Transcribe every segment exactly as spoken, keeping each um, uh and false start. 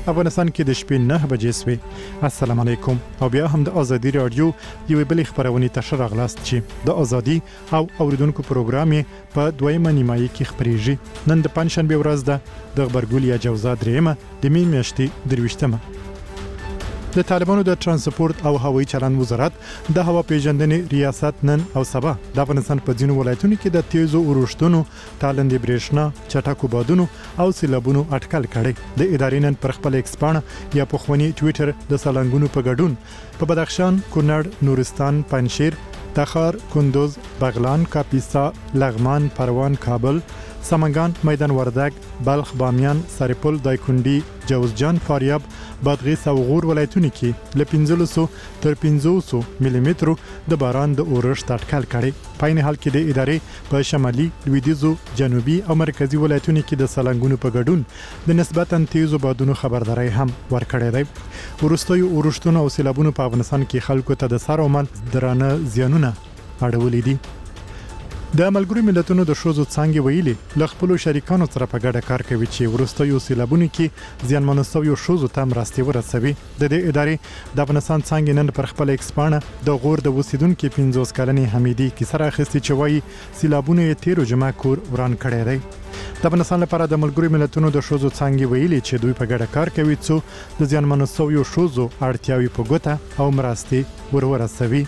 افغانستان کې د شپې نه بجې سوې. السلام علیکم. او بیا هم د ازادي رادیو یو بل خبرونه تشر اغلاست چې د ازادي او اوریدونکو پروګرام په دویمه نیمایي کې خبريږي. نن د پنځشنبه ورځ ده د خبرګول یا جوزا درېمه د می میاشتې درويشتمه. د طالبانو د ترانسپورت او هوایي چلند وزارت د هوا پیژندنې ریاست نن او سبا د افغانستان په ځینو ولایتونو کې د تیزو اورښتونو، تالندې برېښنا، چټکو بادونو او سیلابونو اټکل کړي. د ادارې نن پر خپل ایکس پاڼه یا په خواني ټوئیټر د سالنګونو په ګډون په بدخشان، کونړ، نورستان، پنجشیر، تخار، کندوز، بغلان، کاپیسا، لغمان، پروان، کابل، سمنگان، میدان وردک، بلخ، بامیان، سرپل، دایکنډي، جوزجان، فاریاب، بادغیس او غور ولایتونو کې ل پنځلس تر پنځوس ملي مترو د باران د اورښت اټکل کړي. په عین حال کې د ادارې په شمالي، لویدیځو، جنوبي او مرکزی ولایتونو کې د سالنګونو په ګډون د نسبتاً تیزو بادونو خبرداري هم ورکړې ده. ورستوي اورښتونو او سیلابونو په افغانستان کې خلکو ته د سر او مال درانه زیانونه اړولې دي. د ملګرو ملتونو د شوزو څنګه ویلي ل خپل شریکانو سره په ګډه کار کوي چې ورستیو سیلابونو کې زیانمن شوی شوزو تم راستي ورسوي. د دې ادارې د افغانستان څنګه نن پر خپل ایکس پاڼه د غور د وسیدونکو پنځوس کلنې حمیدي کی سره اخیستي چې وایي سیلابونو یې تیرو جمع کور وران کړی دی. د افغانستان لپاره د ملګرو ملتونو د شوزو څنګه ویلي چې دوی په ګډه کار کوي چې د زیانمن شوی شوزو اړتیاوي په ګوته او مرستي ورورسوي.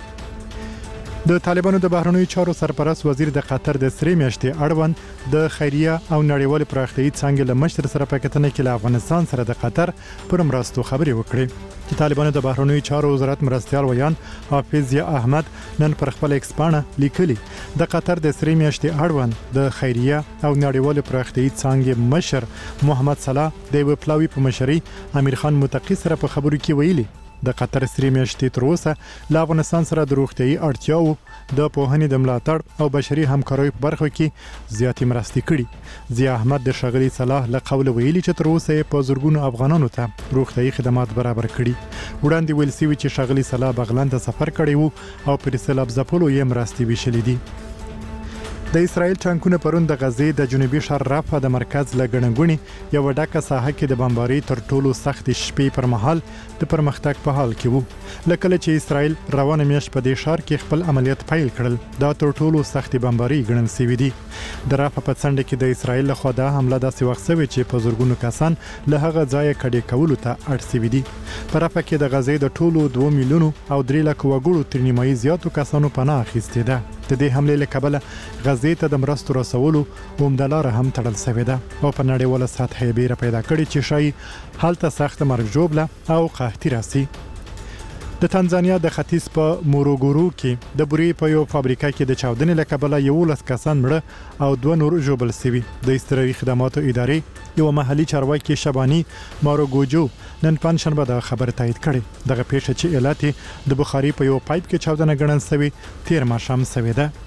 د طالبانو د بهرنیو چارو سرپرست وزیر د قطر د سری میاشتې اړوند د خیریه او نړیوال پراختیایي څنګه له مشر سره په کتنه کې له افغانستان سره د قطر پر مرستو خبرې وکړې. چې طالبانو د بهرنیو چارو وزارت مرستيال ویان حافظ یا احمد نن پر خپل ایکس پاڼه لیکلي د قطر د سری میاشتې اړوند د خیریه او نړیوال پراختیایي څنګه مشر محمد صلاح د وپلاوی په مشري امیر خان متقی سره په خبرو کې ویلي د قطر سری میاشتې تر اوسه له افغانستان سره د روغتيایي اړتیاو د پوهنې د ملاتړ او بشري همکارۍ په برخه کې زیاتې مرستې کړي. ضیا احمد د شغلي صلاح له قوله ویلي چې تر اوسه په زورګونو افغانانو ته روغتيایي خدمات برابر کړي. وړاندې ویل سوي چې شغلي صلاح بغلان ته سفر کړی وو او پر سیلاب ځپلو یې مرستې ویشلې دي. د اسرایل ټانکونه پرون د غزې د جنوبي شهر رافح د مرکز لګڼګونی یو ډکه ساحه کې د بمباري تر ټولو سخت شپې پر مهال د پرمختګ په حال کې وو. لکه چې اسرایل روانه میاشت په دې شهر کې خپل عملیات پیل کړل دا تر ټولو سخت بمباري ګڼل شوی دی. د رافح په څنډه کې د اسرایل لخوا د حمله داسې وخت شوی چې په زورګونو کسان له هغه ځای کډې کولو ته اړ شوي دي. په رافح کې د غزې د ټولو دوه میلیونو او درې لک وګړو تر نیمایي زیاتو کسانو پناه اخیستې ده. د دې حمله له کبله غزې ته د مرستو رسولو اومدلاره هم تړل شوې ده او په نړیواله سطح بیره پیدا کړې چې شای حالت سخت مرګ جوړه او قحطي راسي. د تنزانیا د ختیځ په موروګورو کې د بوري په یو فابریکه کې د چاودنې له کبله یولس کسان مړه او دوه نور ژوبل شوي. د استراحتي خدماتو ادارې یو محلي چارواکي شبانی ماروګوجو نن پنځشنبه د خبر تایید کړي. دغه پیښه چې علت د بخاري په یو پایپ کې چاودنه ګڼل شوی تیر ماښام شوې ده.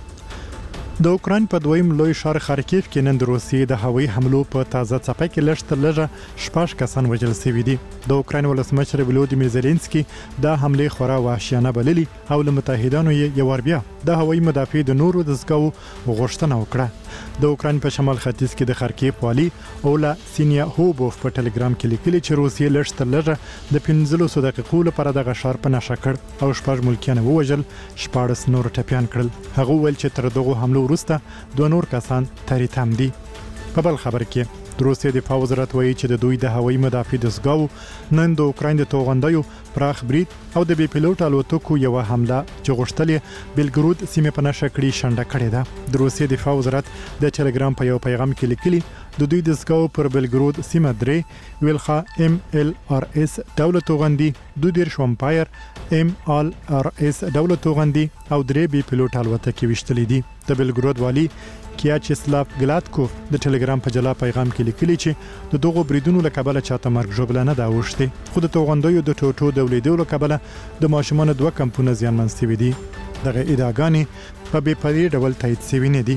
د اوکراین په دویم لوی ښار خارکیف کې نن د روسیې د هوایي حملو په تازه څپه کې لږ تر لږه شپږ کسان وژل شوي دي. د اوکراین ولسمشر ولودیمیر زيلنسکي دا حمله خورا وحشیانه بللي او له متحدانو یې یو بیا د هوایي مدافع د نورو د زګو غوښتنه وکړه. د اوکراین په شمال ختیځ کې د خارکیف والی اولا سینیا هوبوف په ټلګرام کې لیکلي چې روسیې لږ تر لږه د پنځلس دقیقو لپاره دغه ښار په نشه کړ او شپږ ملکیان ووژل، شپاړس نور ټپیان کړل. هغه ویل چې تر دغه حملو وروسته دوه نور کسان تریتم دي. په بل خبر کې د روسیې دفاع وزارت وایي چې د دوی د هوایي مدافع د زګاو نن د اوکراین د توغندیو پراخ برید او د بي پيلوټ الوتکو یو حمله چې غوښتلې بلګرود سیمه په نشه کړی شنډه کړې ده. د روسیې دفاع وزارت د ټلګرام په یو پیغام کې لیکلي د دوی د زګاو پر بلګرود سیمه درې ویلخه ام ال ار اس دولت توغندي دو دیر شومپایر ام ال ار اس دولت توغندي او درې بي پيلوټ الوتکې وشتلې دي. د بلګرود والی کیاچسلاف ګلاتکوف د ټلګرام په جلا پیغام کې لیکلي چې د دغو بریدونو له کبله چاته مرګ ژوبله نه دا اوښتې خو د توغندیو د ټوټو د ولیدو له کبله د ماشومانو دوه کمپونه زیانمن شوي دي. دغه ادعاګانې په بې پرې ډول تایید شوي نه دي.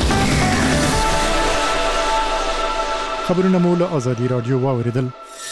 خبرونه مو له ازادي رادیو واوریدل.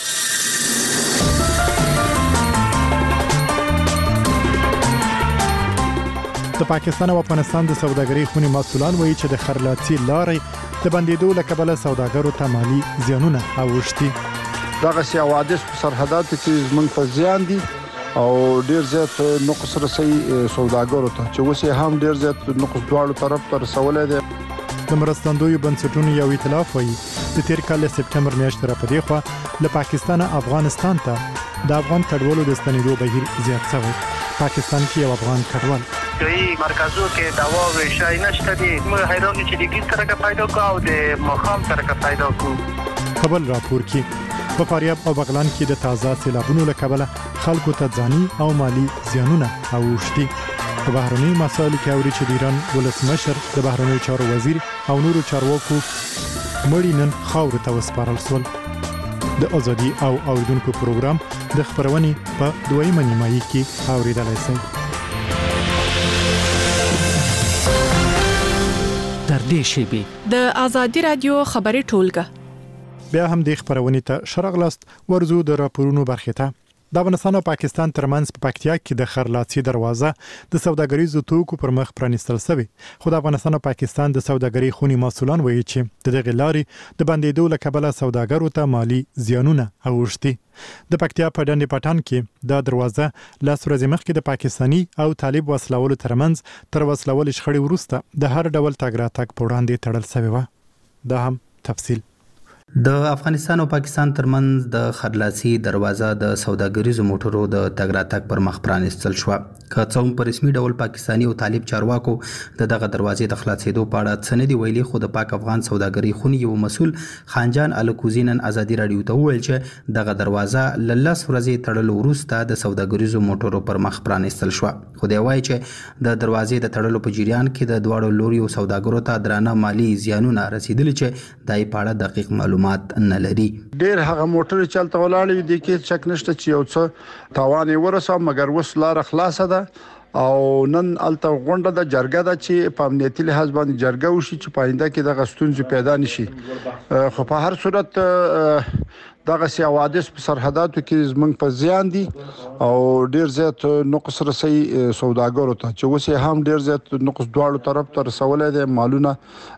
د پاکستان او افغانستان د سوداګرۍ خونې مسؤلان وایي چې د خرلاچي لارې د بندیدو له کبله سوداګرو ته مالي زیانونه اوښتي. دغه سي حوادث په سرحداتو کې زمونږ په زیان دي او ډیر زیات نقص رسي سوداګرو ته چې اوس هم ډیر زیات نقص دواړو طرف ته رسولای دي. د مرستندوی بنسټونو یو ائتلاف وایي د تیر کال سپټمبر میاشتې را پدې خوا له پاکستان افغانستان ته د افغان کډوالو د ستنېدو بهیر زیات شوی. پاکستان کې یو افغان کډوال دوی مرکزو کې دوا او شای نشته دي. موږ حیران چې د ګیس سره پیدا کو او د مخام سره پیدا کو. خبر راپور کې په فاریاب او بغلان کې د تازه سیلابونو له کبله خلکو ته ځاني او مالی زیانونه اوښتي. په بهرني مسایلو کې اوري چې د ایران ولسمشر د بهرنیو چارو وزیر او نورو چارواکو مړی نن خاورو ته وسپارل شول. د ازادي او اوریدونکو پروګرام د خبرونې په دویمه نیمایي کې اوریدلای شئ. تر دې شیبي د ازادي رادیو خبري ټولګه بیا هم د خبرونې ته شرغلاست ورزو د راپورونو برخه ته. د افغانستان او پاکستان ترمنځ په پکتیا کې د خرلاڅي دروازه د سوداګریزو توکو پر مخ پرانیستل شوی. خو د افغانستان او پاکستان د سوداګرۍ خونی مسولان وایي چې د دغه لارې د بندیدو له کبله سوداګرو ته مالی زیانونه اوښتي. د پکتیا په ډنډ پټان کې د دروازه لاس ورځې مخکې د پاکستانی او طالب وسلوالو ترمنځ تر وسلوال شخړې وروسته د هر ډول تګ راتګ په وړاندې تړل شوی و. دا هم تفصیل. د افغانستان او پاکستان ترمنځ د خرلاڅي دروازه د سوداګریزو موټرو د تګ راتګ پر مخ پرانیستل شو. که څه هم په رسمي ډول پاکستانی او طالب چارواکو د دغه دروازې د خلاصېدو په اړه څه نه دي ویلي، خو د پاک افغان سوداګرۍ خونې یو مسول خانجان الکوزي نن ازادي رادیو ته وویل چې دغه دروازه له لس ورځې تړلو وروسته د سوداګریزو موټرو پر مخ پرانیستل شو. خو دی وایي چې د دروازې د تړلو په جریان کې د دواړو لوريو سوداګرو ته درانه مالی زیانونه رسیدلي چې دای په اړه دقیق معلومات نه لري. ډیر هغه موټر چلته ولاړې دي کې شک نشته چې یو څه تاوان ورسو، مګر وس لار خلاصه ده او نن الته غونډه د جرګه د چې په امنیتي لحاظ باندې جرګه وشي چې پاینده کې د غستونځ پیدا نشي. خو په هر صورت دغه سي حوادث په سرحداتو کې زمونږ په زیان دي او ډیر زیات نقص رسي سوداګرو ته چې اوس هم ډیر زیات نقص دواړو طرف ته رسولای دي. مالونه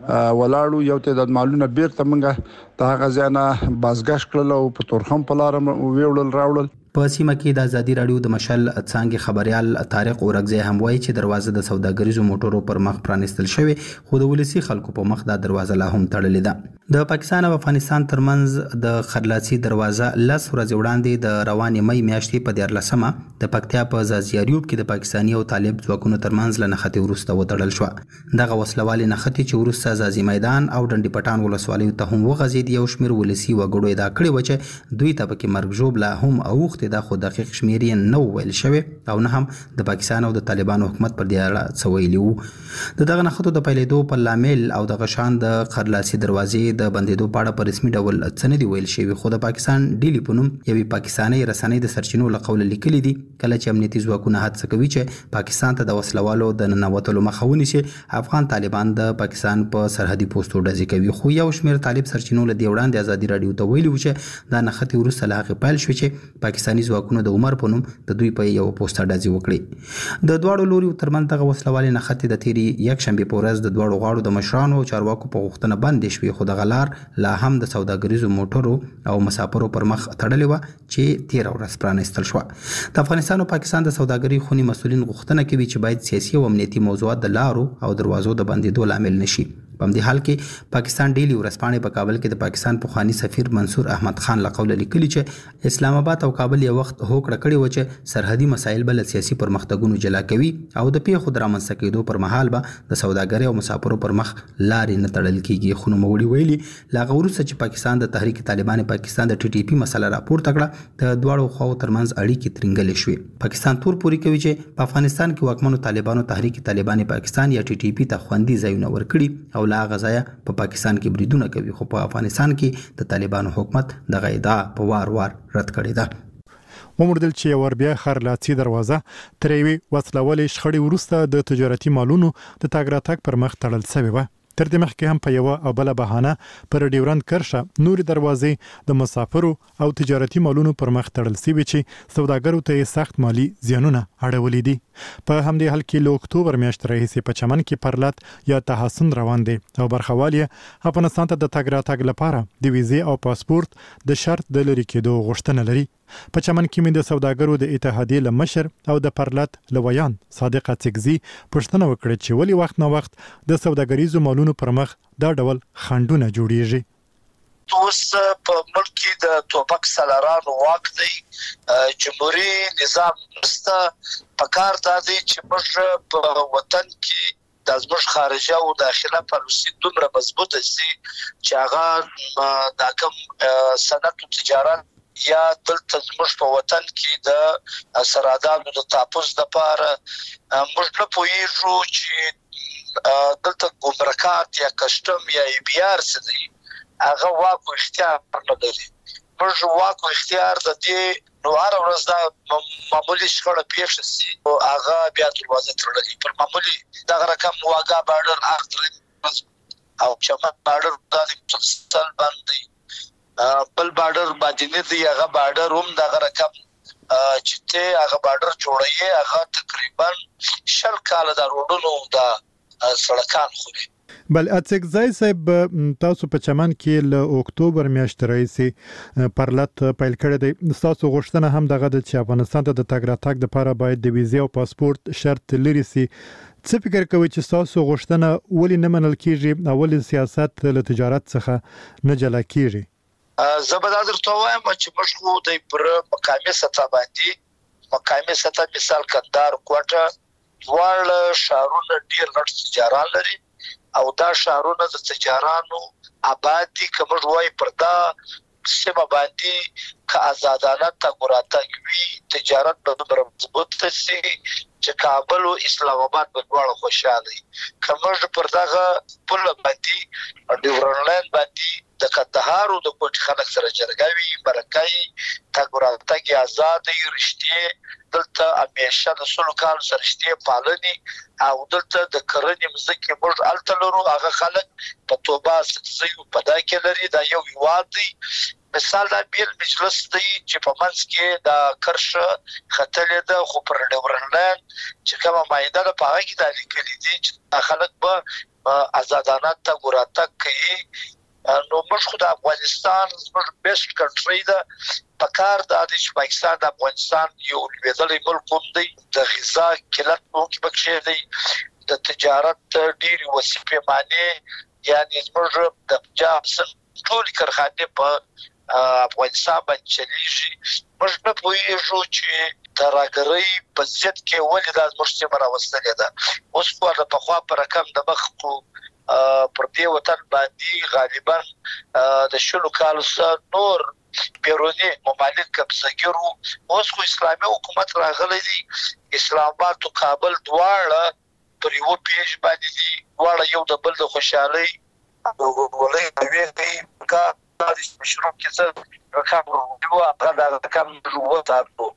ولاړو، یو ته د مالونه بیرته منګه دا غزانه بازګش کړل او په تورخم په لار ویوړل راوړل. په سیمه کې د ازادي رادیو د مشل څنګه خبريال طارق اورګزی هم وایي چې دروازه د سوداګریزو موټرو پر مخ پرانیستل شوی، خو د ولسی خلکو په مخ دا دروازه لا هم تړلې ده. د پاکستان او افغانستان ترمنځ د خرلاڅي دروازه لس ورځې وړاندې د روانې مې میاشتې په دیارلسمه د پکتیا په زازیاریوب کې د پاکستاني او طالب ځواکونو ترمنځ لنښتې وروسته وتړل شو. دغه وسلوالې نښتې چې وروسته زازي میدان او ډنډ پټان ولسوالیو ته هم وغځېد. یو شمیر ولسی وګړو ادعا کړې و چې دوی ته پکې مرګ ژوب لا هم اوخ دا خو دقیق شمیر یې نه ویل شوی او نه هم د پاکستان او د طالبانو حکومت پر دې اړه څه ویلي وو. د دغه نښتو د پیلېدو په لامل او دغه شان د خرلاڅي دروازې د بندېدو په اړه په رسمي ډول څه نه دي ویل شوي، خو د پاکستان ډیلی په نوم یوې پاکستاني رسنۍ د سرچینو له قوله لیکلي دي کله چې امنیتي ځواکونه هڅه کوي چې پاکستان ته د وسلوالو د ننوتلو مخه ونیسي، افغان طالبان د پاکستان په سرحدي پوسټو ډزې کوي. خو یو شمیر طالب سرچینو له دې وړاندې ازادي رادیو ته ویلي و چې دا نښتې وروسته له هغې پیل شوې چې پاکستاني ځواکونو د عمر په نوم د دوی په یو پوسټر ډزې وکړي. د دواړو لوري ترمنځ دغه وسلوالې نښتې د تیري یک شنبه په ورځ د دواړو غاړو د مشرانو او چارواکو په غوښتنه بندې شوې، خو دغه لار لا هم د سوداګریزو موټرو او مسافرو پر مخ تړلې وه چې تیر ورځ پرانیستل شوه. د افغانستان او پاکستان د سوداګرۍ خونې مسؤلین غوښتنه کوي چې باید سیاسي او امنیتي موضوعات د لارو او دروازو د بندېدو لامل نشي. په همدې حال کې پاکستان ډیلی ورځپاڼې په کابل کې د پاکستان پخوانی سفیر منصور احمد خان له قوله لیکلي چې اسلام آباد او کابل یو وخت هوکړه کړې و چې سرحدي مسایل به له سیاسي پرمختګونو جلا کوي او د پیښو د رامنځته کېدو پر مهال به د سوداګرۍ او مسافرو پر مخ لارې نه تړل کېږي. خو نوموړي ویلي له هغه وروسته چې پاکستان د تحریک طالبان پاکستان د ټي ټي پي مسله راپورته کړه، د دواړو خواو ترمنځ اړیکې ترنګلې شوې. پاکستان تور پوري کوي چې په افغانستان کې واکمنو طالبانو تحریک طالبان پاکستان یا ټي ټي پي ته خوندي ځایونه ورکړي او لا غزایا په پاکستان کې بریدونه کوي، خو په افغانستان کې د طالبانو حکومت دغه ادعا په وار وار رد کړې ده. ومردل چې ور بیا خرلاڅي دروازه تر یوې وسلوالې شخړې وروسته د تجارتي مالونو د تګ راتګ پر مخ تړل شوی و. تر دې مخکې هم په یو او بل بهانه پر ډیورند کرښه نوري دروازې د مسافرو او تجارتي مالونو پر مخ تړل شوي چې سوداګرو ته سخت مالی زیانونه اړولې دي. په همدې حال کې له اکتوبر میاشتې راهیسې په چمن کې پرلط یا تحسن روان دي او برخوال یې افغانستان ته د تګ راتګ لپاره د ویزې او پاسپورت د شرط د لري کېدو غوښتنه لري. په چمن کې مې د سوداګرو د اتحادیې له مشر او د پرلط لویان صادق اڅکزي پوښتنه وکړه چې ولې وخت نه وخت د سوداګریزو مالونو پر مخ دا ډول خنډونه جوړیږي. اوس په ملک کې د توپک سالارانو واک دی، جمهوریت نظام نشته. پکار دا دی چې موږ په وطن کې د زموږ خارجه او داخله پالیسي دومره مضبوطه شي چې هغه د کوم صنعت او تجارت یا دلته زموږ په وطن کې د سرادانو د تاپوس لپاره موږ نه پوهیږو چې دلته ګمرکات یا کسټم یا ای بي آر څه دی، هغه واک او اختیار نه لري. موږ واک او اختیار د دې نو هر ورځ دا معمولی شخړه پیښ شي او هغه بیا دروازه تړلې پر معمولی دا رقم واګه بارډر اخر او چمن بارډر د مفصل باندې بل بارډر باندې دی، هغه بارډر هم دا رقم چې ته هغه بارډر جوړیږي هغه تقریبا شل کال د روډونو د سړکان خوري. بل اڅکزي صاحب تاسو په چمن کې له اکتوبر میاشتې راهیسې پرلط پیل کړی دی. تاسو غوښتنه هم دغه د چې افغانستان ته د تګ راتګ لپاره باید د ویزې او پاسپورت شرط لري سي. څه فکر کوئ چې تاسو غوښتنه ولې نه منل کیږي او ولې سیاست له تجارت څخه نه جلا کیږي؟ زه به دا درته وایم چې موږ خو د پر مقامي سطح باندې مقامي سطح مثال کندهار کوټه دواړه شهرونه ډیر غټ تجاران لري او دا شهرونه د تجارانو آباد دي. که موږ وایو پر دا سیمه باندې که آزادانه تګ راتګ وي تجارت به دومره مضبوط شي چې کابل او اسلام آباد به دواړه خوشاله وي. که موږ پر دغه پل باندې ډیورند لاین باندې د کندهار او د کوټ خلک سره جرګوي برکای تګ راتګ آزاد وي، رښتیا دلته همیشه د سلو کال سره رښتیا پالني او دلته د کرنې مزکه موږ الته لرو. هغه خلک په توبه سکسي په دا کې لري. دا یو هیواد دی. مثال دا بیل مجلس دی چې په منځ کې د کرښه خطلې ده خو پر ډیورند لاین چې کومه مایده ده په هغه کې د لیکلي دي چې خلک به آزادانه تګ راتګ کوي. نو موږ خو د افغانستان زموږ بیسټ کنټری ده. پکار دا چې پاکستان د افغانستان یو لویدلی ملک هم دی، د غذا قلت هم کې پکې دی، د تجارت ډېری وسیلې معنی یعنی زموږ د پنجاب سن ټول کارخانې په افغانستان باندې چلیږي. موږ نه پوهیږو چې ترهګرۍ په ضد کې ولې دا زموږ سیمه راوستلې ده. اوس خو د پخوا په رقم د مخ کو پر دې وطن باندې غالبا د شلو کالو سره نور بیرونی ممالک قبضه‌ګرو. اوس خو اسلامي حکومت راغلی دی. اسلام آباد او کابل دواړه پر یو پیج باندې دي، دواړه یو د بل د خوشحالي او ولې ویلي کا د مشروع کې څه رقم ورو هغه د رقم وروته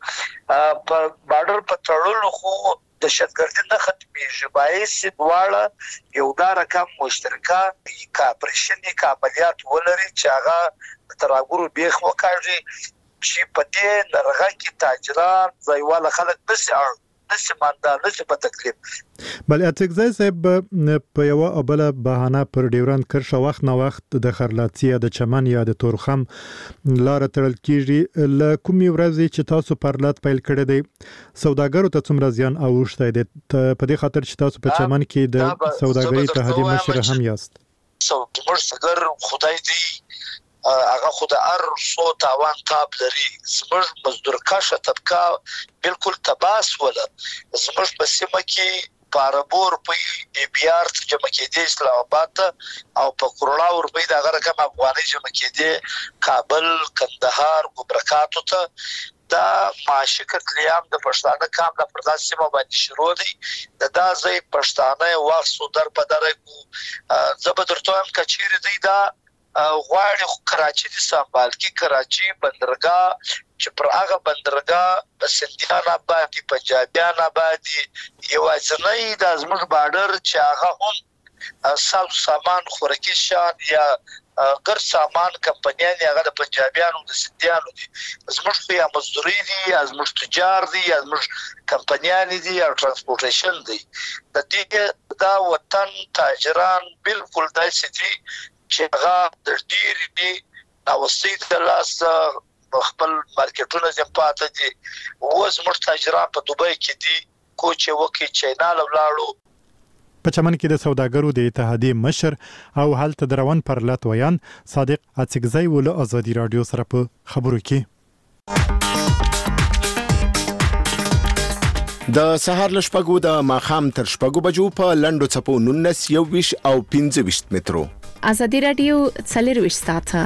په بارډر په تړلو خو د شتګردي نه ختمېږي. باعث دواړه یو دا رقم مشترکه کاپریشن کابلیات ولري چې هغه تراګورو بیخ وکړي چې په دې لرغه کې تاجران ځایواله خلک نشي اړ نشي مانده نشي په تکلیف. بل اڅکزي صاحب په یو او بل بهانه پر ډیورند کرښه وخت نه وخت د خرلاطیه د چمن یا د تورخم لار تړل کیږي. ل کومي ورځې چې تاسو پرلط پیل کړی دی سوداګرو ته څومره زیان اوښتی دی؟ په دې خاطر چې تاسو په چمن کې د سوداګرۍ اتحادیې مشر هم یاست. سوداګر خدای دی هغه خود ار سو تاوان تاب لري. زموږ مزدور کاشه طبقه بالکل تباس ولا زموږ په سیمه کې پاربور په ای بي آر ته جمع کېدې اسلام آباد او په کروڑا روپۍ د هغه رقم افغاني جمع کېدې کابل کندهار ګبرکاتو ته. دا معاشي قتلیام د پښتانه کام د پرداس سیمه باندې شروع دي. د دا ځای پښتانه واخصو در په دره کو زبردرته هم کچیر دی. دا غواړي کراچي د سنبال کې کراچي بندرګاه چې پر هغه بندرګاه سندیان آبادی پنجابیان آبادی یو ځنۍ د زموږ بارډر چې هغه هم ساز سامان خوراکي شان یا غیر سامان کمپنیان هغه د پنجابیانو د سیندیانو دي زموږ په یا مزدوري دي یا زموږ تجار دي یا زموږ کمپنیان دي یا ترانسپورټیشن دي د دې دا وطن تاجران بالکل داسې دي چې هغه د ډیر دي ناوستي د لاس خپل مارکیټونه زم پاتې دي او زموږ تاجران په دوبۍ کې دي کوچ وکي چینا لاړو په چمن کې د سوداګرو د اتحادیې مشر او حالت دروان پر لات ویان صادق اڅکزی ول ازادي رادیو سره په خبرو کې د سهار لشپګو د ماخام تر شپګو بجو په لندو چپو نونس یو ویش او پنځه ویش مترو ازادي رادیو څلور ویش ساعته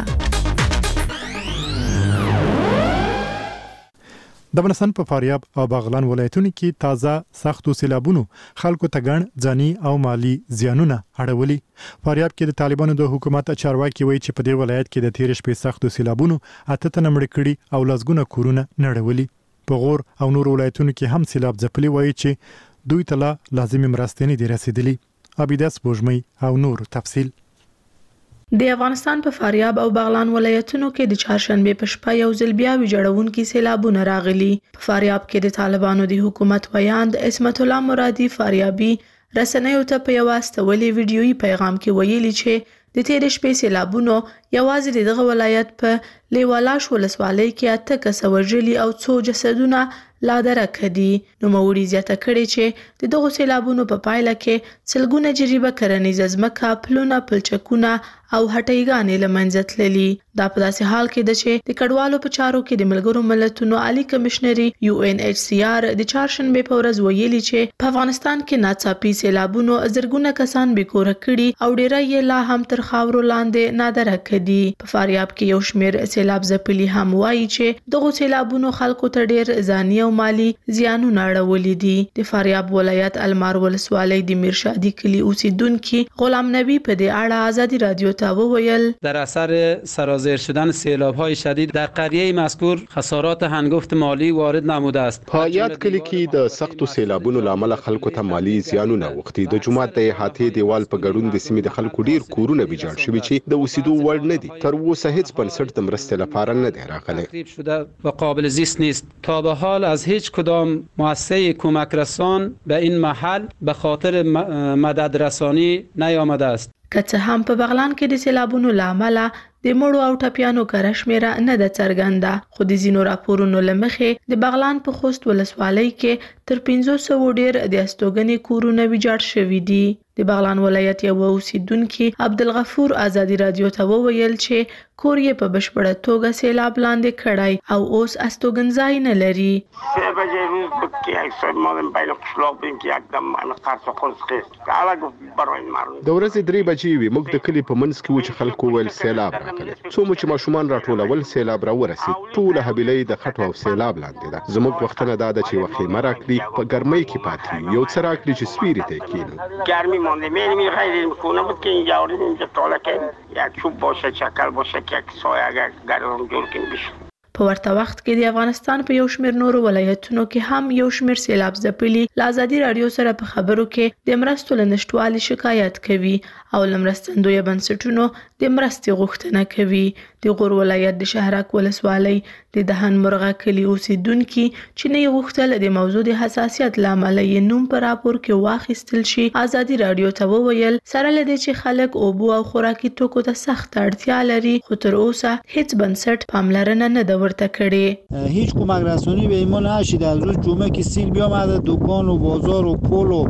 د افغانستان په فاریاب او بغلان ولایتونو کې تازه سختو سیلابونو خلکو ته ګڼ ځاني او مالی زیانونه اړولي. فاریاب کې د طالبانو د حکومت چارواکي وایي چې په دې ولایت کې د تیر شپې سختو سیلابونو اته تنه مړ کړي او لسګونه کورونه نړولي. په غور او نور ولایتونو کې هم سیلاب ځپلي وایي چې دوی ته لا لازمي مرستې نه دي رسیدلي. عبیدس بوجمي او نور تفصیل. د افغانستان په فاریاب او بغلان ولایتونو کې د چهارشنبه په شپه یو ځل بیا ویجاړونکي سیلابونه راغلي. په فاریاب کې د طالبانو د حکومت ویاند عصمت الله مرادي فاریابي رسنیو ته په یو استولې ویډیويي پیغام کې ویلي چې د تیر شپې سیلابونو یوازې دغه ولایت په لیوالاش ولسوالۍ کې اته کسه وژلي او څو جسدونه لا درکه دي. نو موري زیاته کړي چې د دغه سیلابونو په پایله کې سلګونه جریبه کرنیزه ځمکه، پلونه، پلچکونه او هټیګانې له منځه تللي. دا په داسې حال کې ده چې د کډوالو په چارو کې د ملګرو ملتونو عالی کمشنري یو ان ایچ سی آر د چهارشنبه په ورځ ویلي چې په افغانستان کې ناڅاپي سیلابونو زرګونه کسان بېکوره کړي او ډیری یې لا هم تر خاورو لاندې نادرکه دي. په فاریاب کې یو شمېر سیلاب ځپلي هم وایي چې دغه سیلابونو خلکو ته ډیر ځاني او مالی زیانونه اړولي دي. د فاریاب ولایت المار ولسوالۍ د میرشادي کلی اوسیدونکي غلام نبی په دې اړه ازادي رادیو ته وویل در اثر سرازیر شدن سیلاب‌های شدید در قریه مذکور خسارات هنگفت مالی وارد نموده است. پایات کلی کې د سختو سیلابونو لامل خلکو ته مالی زیانونه وختي. د جمعات د احاطې دیوال په ګډون د سیمې د خلکو ډیر کورونه ویجاړ شوي چې د اوسېدو وړ نه دي. تر اوسه هیڅ بنسټ د مرستې لپاره نه دی راغلی. تخریب شده و قابل زیست نیست. تا به حال از هیچ کدام مؤسسه کمک رسان به این محل به خاطر مدد رسانی نیامده است. که څه هم په بغلان کې د سیلابونو لامل د مړو او ټپیانو کره شمیره نه ده څرګنده، خو د ځینو راپورونو له مخې د بغلان په خوست ولسوالۍ کې تر پنځه سوه ډیر د استوګنې کورونه ویجاړ شوي دي. د بغلان ولایت یو اوسیدونکي عبدالغفور ازادي رادیو ته وویل چې کور یې په بشپړه توګه سیلاب لاندې کړی او اوس استوګنځای نه لري. سه بجې روز کې اکثر مادم بین خپلوب دین کې یکدم من قرص خلص کې علاوه برای مارو د ورځې درې بجې وي. موږ د کلی په منځ کې و چې خلکو ول سیلاب راغلی. څو مو چې ماشومان راټولول سیلاب را ورسید. ټول حبیلې د خټو او سیلاب لاندې ده. زموږ وختونه دا ده چې وخت مراکلی په ګرمۍ کې پاتې یو څه راکلی چې سپیری ته کینو. ګرمي مونده میریم خیلی میکنه بود که اینجا آورید اینجا طاله که یک چوب باشه، چکل باشه که یک سایه اگر گرم جور کنیم بشه. په ورته وخت کې د افغانستان په یو شمېر نورو ولایتونو کې هم یو شمېر سیلاب ځپلي له ازادي راډیو سره په خبرو کې د مرستو له نشتوالي شکایت کوي او له مرستندویه بنسټونو د مرستې غوښتنه کوي. د غور ولایت د شهرک ولسوالۍ د دهن مرغه کلي اوسیدونکي چې نه یې غوښتل د موضوع د حساسیت له امله یې نوم په راپور کې واخیستل شي، ازادي راډیو ته وویل سره له دې چې خلک اوبو او خوراکي توکو ته سخت اړتیا لري، خو تر اوسه هیڅ بنسټ پاملرنه نه ده ورته کړې. هیچ کمک رسانی به ایمان نشید. از روز جمعه که سیل بیامده دکان و بازار و پل و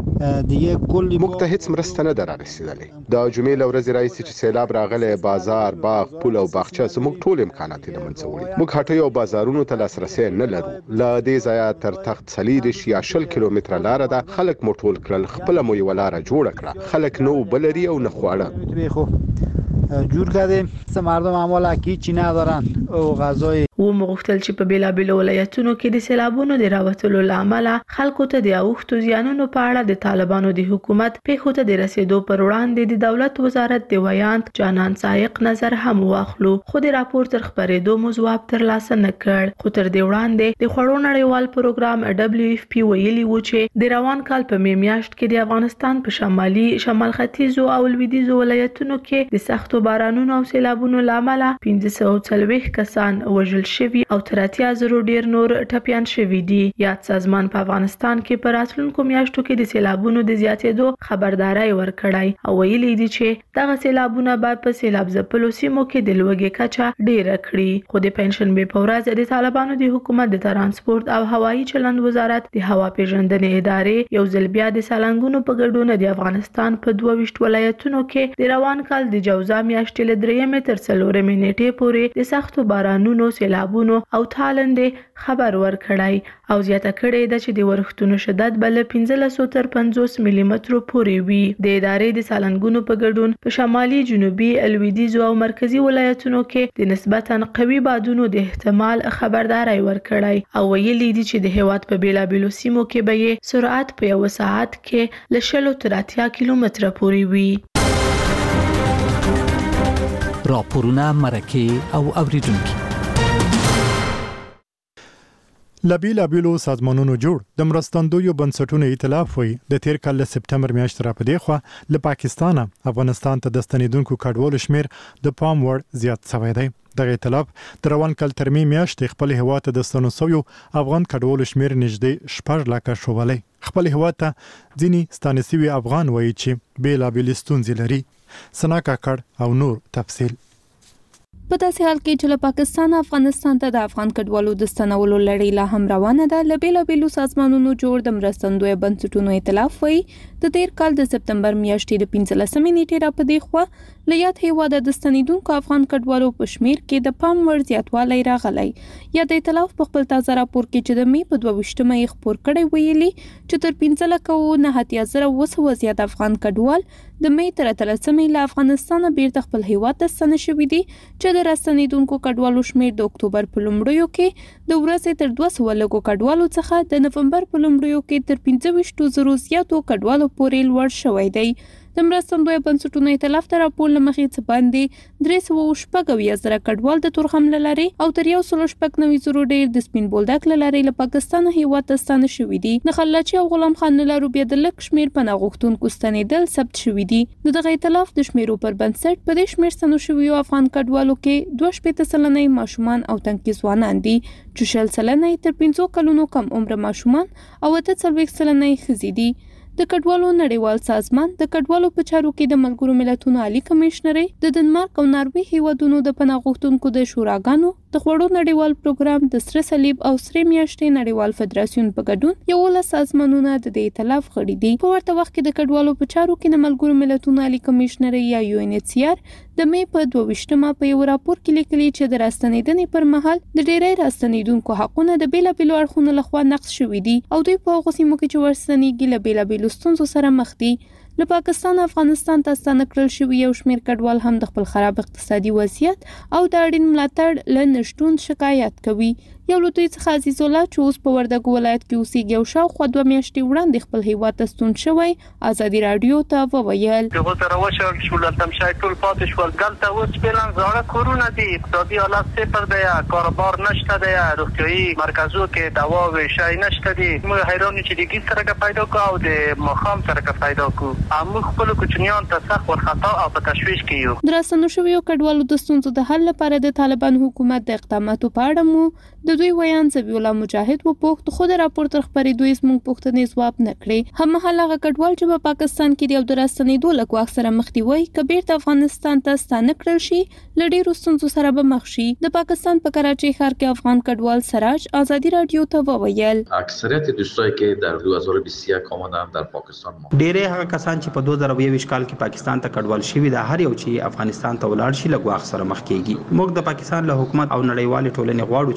دیگه کلی موږ ته هیڅ مرسته نه ده رسیدلې. د جمعې له ورځې راهیسې چې سیلاب راغلی بازار، باغ، پل او باغچه زموږ ټول امکانات یې له منځه وړي. موږ هټیو او بازارونو ته لاسرسی نه لرو. له دې ځایه تر تخت څلېرویشت یا شل کیلومتره لاره ده. خلک مو ټول کړل، خپله مو یوه لاره جوړه کړه. خلک نه اوبه لري او نه خواړه جور کردیم. مردم اعمال هیچی ندارن او غذای و مغفتل چې په بیلابیلو ولایتونو کې د سیلابونو د راوتلو لامل خلکو ته د اوښتو زیانونو په اړه د طالبانو د حکومت پیښو ته د رسیدو پر وړاندې د دولت وزارت د ویاند جانان سایق نظر هم واخلو، خو د راپور تر خبرېدو مو ځواب ترلاسه نه کړ. خو تر دې وړاندې د خوړو نړیوال پروګرام دبليو اف پی ویلي و چې د روان کال په می میاشت کې د افغانستان په شمالي شمال ختیځو او لویدیځو ولایتونو کې د سختو بارانونو او سیلابونو لامل پنځه سوه او څلوېښت کسان وژل شوي او تر اتیا زره ډیر نور ټپیان شوي دي. یاد سازمان په افغانستان کې په راتلونکو میاشتو کې د سیلابونو د زیاتېدو خبرداري ورکړی او ویلي دي چې دغه سیلابونه به په سیلاب ځپلو سیمو کې د لوږې کچه ډیره کړي. خو د پنځشنبې په ورځ د طالبانو د حکومت د ترانسپورت او هوایي چلند وزارت د هوا پیژندنې ادارې یو ځل بیا د سالنګونو په ګډون د افغانستان په دوه ویشت ولایتونو کې د روان کال د جوزا میاشتې له درېیمې تر څلورمې نیټې پورې د سختو بارانونو، سیلابونو او تالندې خبر ورکړی او زیاته کړې ده چې د ورښتونو شدت به له پنځلسو تر پنځوس ملي مترو پورې وي. د ادارې د سالنګونو په ګډون په شمالي، جنوبي، لویدیځو او مرکزي ولایتونو کې د نسبتاً قوي بادونو د احتمال خبرداري ورکړی او ویلي دي چې د هیواد په بیلابیلو سیمو کې به یې سرعت په یو ساعت کې له شلو تر اتیا کیلومتره پورې وي. راپورونه، مرکې او اوریدونکي لبی لبیلو سازمانونو جوړ د مرستندویو بنسټونو ائتلاف وي د تیر کال له سپتمبر میاشتې را پدې خو له پاکستانه افغانستان ته د ستنیدونکو کډوالو شمیر د پام وړ زیات شوی دی. دغه ائتلاف د روان کال تر می میاشتې خپل هیواد ته د ستنو سویو افغان کډوالو شمیر نږدې شپږ لکه شوبلې. خپل هیواد ته ځینی ستانسوي افغان وایي چې بیلابیل ستونزې لري. سنا کاکړ او نور تفصیل. په داسې حال کې چې له پاکستان افغانستان ته د افغان کډوالو د ستنولو لړۍ لا هم روانه ده، له بیلابیلو سازمانونو جوړ د مرستندویه بنسټونو ائتلاف وایي د تیر کال د سپتمبر میاشتې د پنځلسمې نیټې را پدې خوا له یاد هیواده د ستنیدونکو افغان کډوالو په شمیر کې د پام وړ زیاتوالی راغلی. یا د ائتلاف په خپل تازه راپور کې چې د می په دوه ویشتمه یې خپور کړی ویلي چې تر پنځه لکه او نهه اتیا زره اوه سوه زیات افغان کډوال د می تر اتلسمې له افغانستانه بیرته خپل هیواد ته ستانه شوي دي چې د راستنیدونکو کډوالو شمیر د اکتوبر په لومړیو کې د ورځې تر دوه سوه لږو کډوالو څخه د نومبر په لومړیو کې تر پنځه ویشتو زرو زیاتو کډوالو پورې لوړ شوی دی. د مرستندویه بنسټونو ائتلاف ته راپور له مخې څه باندې درې سوه او شپږ اویا زره کډوال د تورخم له لارې او تر یو سل شپږ نوي زرو ډېر د سپین بولدک له لارې له پاکستانه هیواد ته ستانه شوي دي. د خلاچي او غلام خان له لارو بیا د لږ شمېر پناه غوښتونکو ستنېدل ثبت شوي دي. د دغه ائتلاف د شمیرو پر بنسټ په دې شمېر ستنو شویو افغان کډوالو کې دوه شپېته سلنه ماشومان او تنکي ځوانان دي چې شل سلنه تر پنځو کلونو کم عمره ماشومان او اته څلوېښت سلنه ښځې دي. د کډوالو نړیوال سازمان د کډوالو په چارو کې د ملګرو ملتونو عالی کمشنري د ډنمارک او ناروې هیوادونو د پناه غوښتونکو د شوراګانو د خوړو نړیوال پروګرام د سره صلیب او سره میاشتې نړیوال فدراسیون په ګډون یولس سازمانونه د دې ائتلاف غړي دي. په ورته وخت کې د کډوالو په چارو کې د ملګرو ملتونو عالی کمشنري یا یو ان ایچ سی آر د می په دوه ویشتمه په یو راپور کې لیکلي چې د راستنیدنې پر مهال د ډیری راستنیدونکو حقونه د بیلابیلو اړخونو لخوا نقض شوي دي او دوی په هغو سیمو کې چې ورستنیږي له بیلابیلو ستونزو سره مخ دي. له پاکستان افغانستان ته ستانه کړل شوي یو شمېر کډوال هم د خپل خراب اقتصادي وضعیت او د اړین ملاتړ له نشتون شکایت کوي. یو له دوی څخه عزیز الله چې اوس په وردګو ولایت کې اوسېږي او شاوخوا دوه میاشتې وړاندې خپل هیواد ته ستون شوی ازادي راډیو ته وویل هغه سره وشول شو لتم شای ټول پاتې شول دلته اوس فعلا زاړه کورونه دي، اقتصادي حالت صفر دی، کاروبار نشته دی، روغتیایي مرکزو کې دوا او شای نشته دي. موږ حیران چې د ګیس سره پیدا کو او د مخام سره پیدا کو موږ خپل کوچنیان ته سخت ورخطا او په تشویش کې یو. درسنو شویو کډوالو د ستونزو د حل لپاره د طالبان حکومت د اقداماتو په اړه مو د دوی ویان زبی الله مجاهد و پوښت خو د راپور تر خبرې دوی زموږ پوښتنې ځواب نه کړې. هممهاله هغه کډوال چې په پاکستان کې دی او د راستنېدو له ګواښ سره مخ دي وایي که بیرته افغانستان ته ستانه کړل شي له ډېرو ستونزو سره به مخ شي. د پاکستان په کراچۍ ښار کې افغان کډوال سراج ازادي راډیو ته وویل اکثریت دوستایی که در دو هزار و بیست و یک آمدن در پاکستان ما ډېری هغه کسان چې په دوه زره یو کال کې پاکستان ته کډوال شوي د هر یو چې افغانستان ته ولاړ شي له ګواښ سره مخ کیږي. موږ د پاکستان له حکومت او نړیوال ټولنې غواړو چې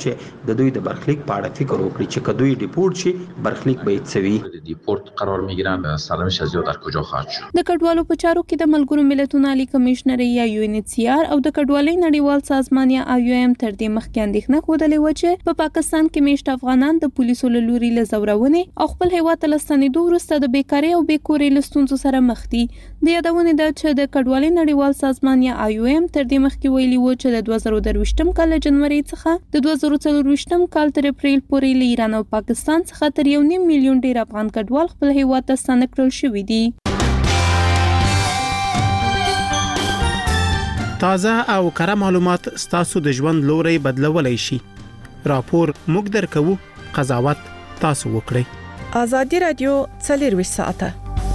د دوی د برخلیک په اړه فکر وکړي چې کدوې ډیپورت شي برخلیک به یې څوي. دیپورت قرار میگیرن سرنوشت از در کجا خواهد شد. د کډوالو په چارو کې د ملګرو ملتونو عالی کمشنر یا یو ان ایچ سی آر او د کډوالۍ نړیوال سازمان یا آی او ایم تر دې مخکې اندېښنه ښودلې و چې په پاکستان کې میشت افغانان د پولیسو له لوري له ځورونې او خپل هیواد ته لستنېدو وروسته د بیکارۍ او بېکورۍ له ستونزو سره مخ دي. د یادونې ده چې د کډوالۍ نړیوال سازمان یا آی او ایم تر دې مخکې ویلي و چې د دوه زره درویشتم کال له جنوري څخه د دوه زره څلرویشتم کال تر اپریل پورې له ایران او پاکستان څخه تر یو نیم میلیون ډېر افغان کډوال خپل هیواد ته ستانه کړل شوي دي. تازه او کره معلومات ستاسو د ژوند لوري بدلولای شي. راپور موږ درکوو، قضاوت تاسو وکړئ. ازادي رادیو څلور ساعته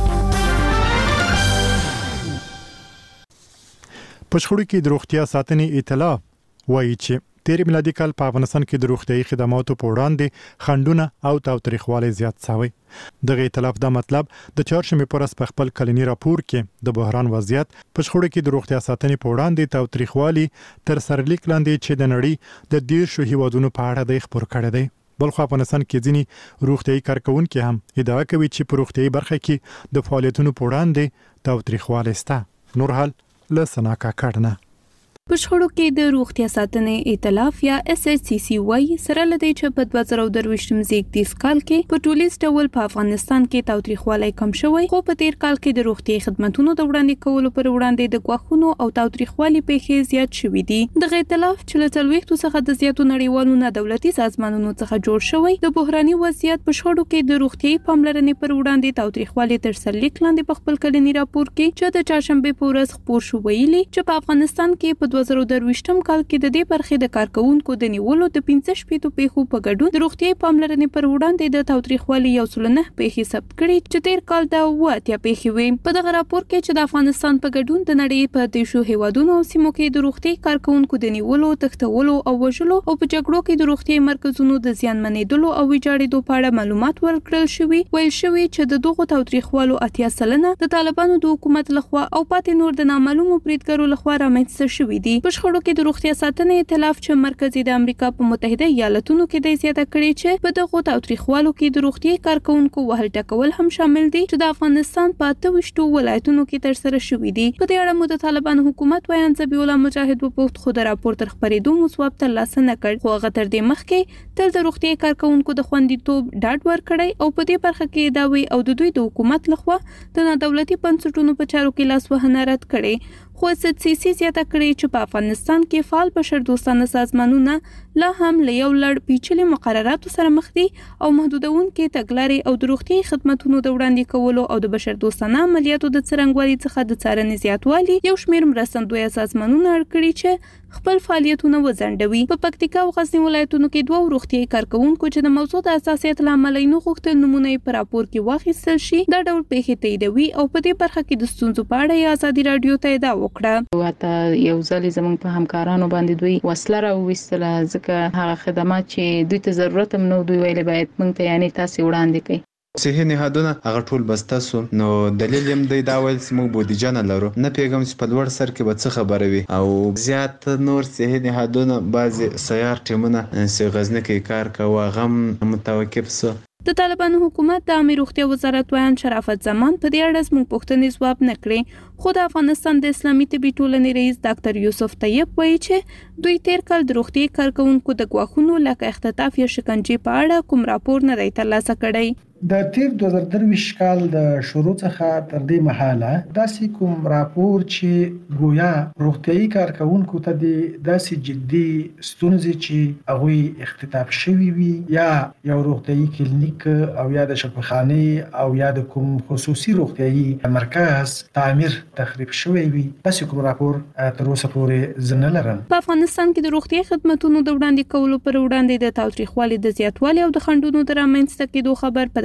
پښخړو کې د روغتیا ساتنې اطلاع وایي چې تیر میلادي کال په افغانستان کې د روغتيایي خدماتو په وړاندې خنډونه او تاوتریخوالی زیات شوی. دغه اطلاع دا مطلب د چهارشنبه پر ورځ په خپل کلنی راپور کې د بحران وضعیت پښخړو کې د روغتیا ساتنې په وړاندې تاوتریخوالی تر سرلیک لاندې چې د نړۍ د ډیر شو هیوادونو په اړه د خبر کړی دی. بلخو افغانستان کې ځینی روغتيایي کارکونکو هم ادعا کوي چې په روغتيایي برخه کې د فعالیتونو په وړاندې تاوتریخوالی شته. نور حال له سناکا کړنه پښخړو کې د روغتیا ساتنې ائتلاف یا اس ایچ سی سی وايي سره لدی چې په دوه زره درویشتم زیږدیز کال کې په ټولیز ډول په افغانستان کې تاوتریخوالی کم شوی، خو په تیر کال کې د روغتیا خدماتو د وړاندې کولو پر وړاندې د غواخونو او تاوتریخوالی پیښې زیات شوې دي. د ائتلاف چې له څلوېښتو څخه د زیاتو نړیوالو نه دولتي سازمانونو څخه جوړ شوی د بحراني وضعیت پښخړو کې د روغتیايي پاملرنې پر وړاندې تاوتریخوالی تر سرلیک لاندې په خپل کلنی راپور کې چې د چهارشنبه په ورځ خپور شو ویلي چې په افغانستان کې په دوه زره درویشتم کال کې د دې برخې د کارکونکو د نیولو د پنځه شپېتو پیښو په ګډون د روغتیايي پاملرنې پر وړاندې د تاوتریخوالي یو سل نه پیښې ثبت کړي چې تیر کال د اوه اتیا پیښې وې. په دغه راپور کې چې د افغانستان په ګډون د نړۍ په دیشو هیوادونو او سیمو کې د روغتیايي کارکونکو د نیولو، تښتولو او وژلو او په جګړو کې د روغتیايي مرکزونو د زیانمنېدلو او ویجاړېدو په اړه معلومات ورکړل شوي، ویل شوي چې د دغو تاوتریخوالو اتیا سلنه د طالبانو د حکومت لخوا او پاتې نور د نامعلومو بریدګرو لخوا رامنځته شوي دي. په شخړو کې د روغتیا ساتنې ائتلاف چې مرکزي د امریکا په متحده ایالاتونو کې د زیاته کړي چې په دغه تاوتریخوالو کې د روغتیايي کارکونکو وهل ټکول هم شامل دي چې د افغانستان په اته ویشتو ولایتونو کې تر سره شوي دي. په دې اړه مو د طالبان حکومت ویان ذبیح الله مجاهد وپوښت، خو د راپور تر خبرېدو مسواب ترلاسه نه کړ، خو هغه تر دې مخکې تل د روغتیايي کارکونکو د خوندیتوب ډاډ ورکړی او په دې برخه کې داوی او د دوی د حکومت لخوا د نادولتي بنسټونو په چارو کې لاسوهنه رد کړي. خو سیاسي زیاته کړي چې په افغانستان کې فعال بشر دوستانه سازمانونه لا هم له یو لړ پیچلي مقرراتو سره مخ دي او محدودونکو تګلارې او د روغتیايي خدماتو د وړاندې کولو او د بشر دوستانه عملیاتو د څرنګوالي څخه د څارنې زیاتوالي یو شمېر مرستندوی سازمانونه اړ کړي چې خپل فعالیتونه وځنډوي. په پکتیکا او غزنی ولایتونو کې دوه روغتیايي کارکونکو چې د موضوع د اساسیت لامل نه غوښتل نمونه په راپور کې واخیستل شي دا ډول پیښې تاییدوي او په دې برخه کې د ستونزو په اړه ازادي رادیو ته ادعا وکړه. واته یو ځل زموږ په همکارانو باندې دوی وسله راوستله ځکه هغه خدمات چې دوی ته ضرورت هم نو دوی ویلي باید موږ ته یعنی تاسو وړاندې کړئ. صحیح نهادونه هغه ټول بسته سو، نو دلیل هم دی دا ویل چې موږ بودیجه نه لرو، نه پیغام چې په لوړ سر کې به څه خبره وي او زیات نور صحیح نهادونه بعضی سیار ټیمونه چې غزنه کې کار کوي غم متوقف سو. د طالبانو حکومت د عامه روغتیا وزارت ویان شرافت زمان په دې اړه زموږ پوښتنې ځواب نه کړې، خو د افغانستان د اسلامي طبي ټولنې رئیس ډاکټر یوسف طیب وایي چې دوی تیر کال د روغتیايي کارکونکو د غواخونو لکه اختطاف یا شکنجې په اړه کوم راپور نه دی ترلاسه کړی. د تیر دوه زره درویشت کال د شروع څخه تر دې مهاله داسې کوم راپور چې ګویا روغتیايي کارکونکو ته د داسې جدي ستونزې چې هغوی اختطاف شوي وي یا یو روغتیايي کلینیک او یا د شفاخانه او یا د کوم خصوصي روغتیايي مرکز تعمیر تخریب شوی وي، داسې کوم راپور تر اوسه پورې زه نه لرم. په افغانستان کې د روغتیايي خدماتو د وړاندې کولو پر وړاندې د تاوتریخوالي د زیاتوالي او د خنډونو د رامنځته کېدو خبر په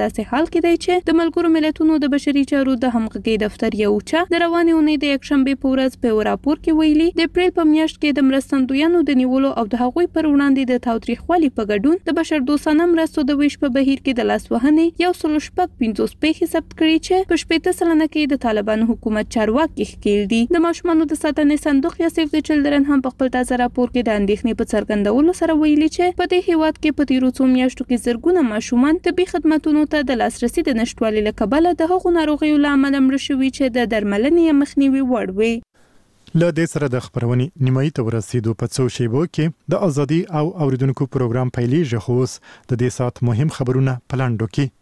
په داسې حال کې دی چې د ملګرو ملتونو د بشري چارو د همغږي دفتر یو چا د روانې اونۍ د یکشنبه په ورځ په راپور کې ویلي د اپریل په میاشت کې د مرستندویانو د نیولو او د هغوی پر وړاندې د تاوتریخوالي په ګډون د بشردوستانه مرستو د ویش په بهیر کې د لاسوهنې یو سل شپږ پنځوس پیښې ثبت کړي چې په شپږ سلنه کې د طالبانو حکومت چارواکي ښکېل دي. د ماشومانو د ساتنې صندوق یا سیف د چلډرن هم په خپل تازه راپور کې د اندېښنې په څرګندولو سره ویلي چې په دې هیواد کې په تیرو څو میاشتو کې زرګونه ماشومان طبي خدماتو ته د لاسرسي د نشټوالي له کبله د هغو ناروغیو له امله مړه شوي چې د درملنې مخنیوي وړ وي. له دې سره د خبرونې نیمایي ته ورسېدو په څو شیبو کې د ازادي او اوریدونکو پروګرام پیلېږي، خو اوس د دې ساعت مهم خبرونه په لنډو کې.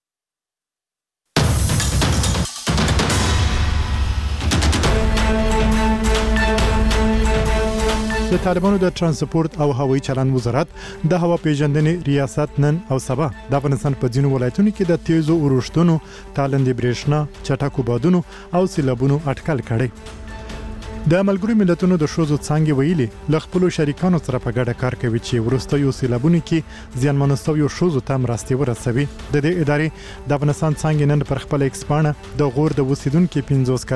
د طالبانو د ترانسپورت او هوایي چلند وزارت د هوا پیژندنې ریاست نن او سبا د افغانستان په ځینو ولایتونو کې د تیزو اورښتونو، تالندې برېښنا، چټکو بادونو او سیلابونو اټکل کړي. د ملګرو ملتونو د ښځو څانګې ویلي له خپلو شریکانو سره په ګډه کار کوي چې وروستیو سیلابونو کې زیانمنو شویو ښځو ته مرستې ورسوي. د دې ادارې د افغانستان څانګې نن پر خپل ایکس پاڼه د غور د اوسیدونکو پنځوس